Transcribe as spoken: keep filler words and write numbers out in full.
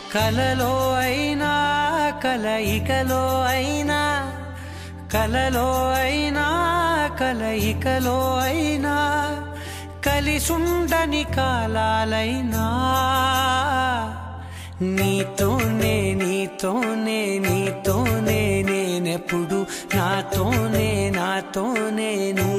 కలలో అయినా కలయికలో అయినా కలలో అయినా కలయికలో అయినా కలిసుండని కాలాలైనా నీతోనే నీతోనే నీతోనే నేనెప్పుడు నాతోనే నాతోనే నువ్వు